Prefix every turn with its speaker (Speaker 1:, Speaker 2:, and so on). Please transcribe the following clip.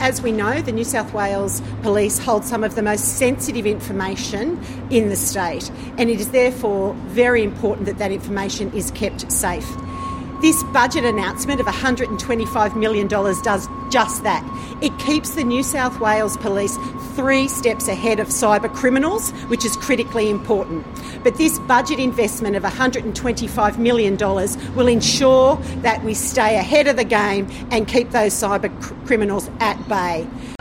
Speaker 1: as we know, the New South Wales Police hold some of the most sensitive information in the state, and it is therefore very important that that information is kept safe. This budget announcement of $125 million does just that. It keeps the New South Wales Police 3 steps ahead of cyber criminals, which is critically important. But this budget investment of $125 million will ensure that we stay ahead of the game and keep those cyber criminals at bay.